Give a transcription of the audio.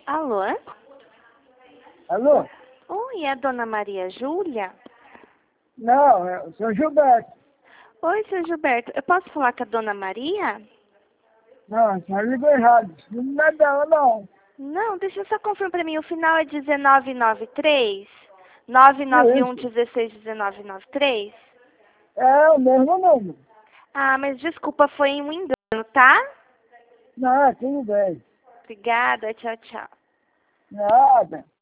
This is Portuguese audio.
Alô? Alô? Oi, é a dona Maria Júlia? Não, é o seu Gilberto. Oi, seu Gilberto. Eu posso falar com a dona Maria? Não, você ligou errado. Não é dela, não. Não, deixa eu só confirmar pra mim. O final é 1993? 991 Isso. 16 1993? É o mesmo número. Ah, mas desculpa, foi um engano, tá? Não, tudo bem. Obrigada, tchau, tchau. Nada.